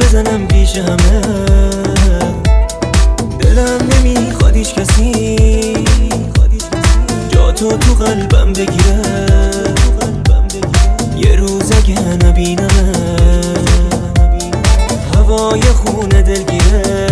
بزنم پیش همه. دلم نمیخواد هیچ کسی جا تو قلبم بگیره. یه روز اگه نبینمه هوای خونه دلگیره.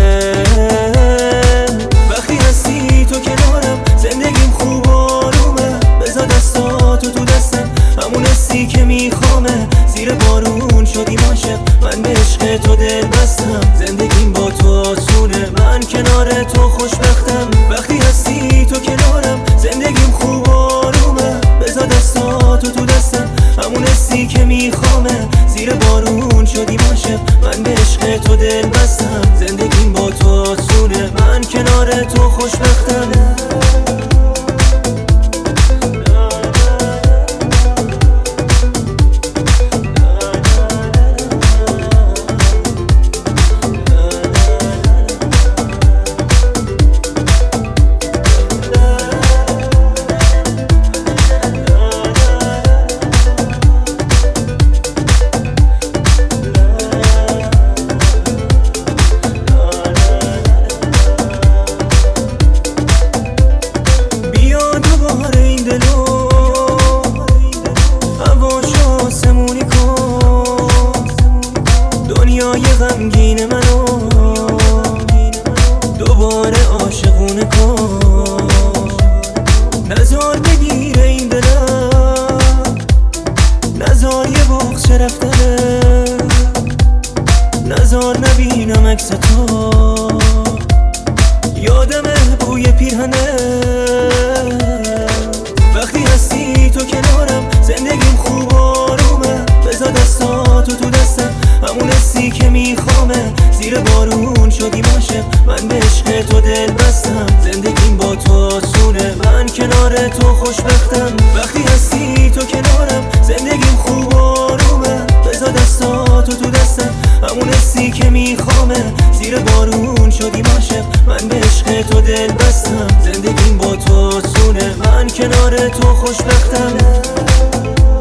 وقتی هستی تو کنارم زندگیم خوب و آرومه. بذار دستاتو تو دستم همون حسی که میخوامه. زیر بارون شدیم عاشق من به عشق تو دل بستم. زندگیم با تو آسونه من کنار تو خوشبختم. وقتی هستی تو کنارم زندگیم خوب و آرومه. بذار دستاتو تو دستم همون حسی که میخوامه. زیر بارون شدیم عاشق من به عشق تو دل بستم. زندگیم با تو آسونه من کنار تو خوشبختم. دنیای غمگین منو دوباره عاشقونه کن. نزار بگیره این دلم، نزار یه بغض رفتنه، نزار نبینم عکس تو یادمه بوی پیرهنه. وقتی هستی تو کنارم زندگیم خوب و آرومه. بذار دستاتو تو دستم همون حسی که میخوامه. زیر بارون شدیم عاشق من به عشق تو دل بستم. زندگیم با تو آسونه من کنار تو خوشبختم. وقتی هستی تو کنارم زندگیم خوب و آرومه. بذار دستاتو تو دستم همون حسی که میخوامه. زیر بارون شدیم عاشق من به عشق تو دل بستم. زندگیم با تو آسونه من کنار تو خوشبختم.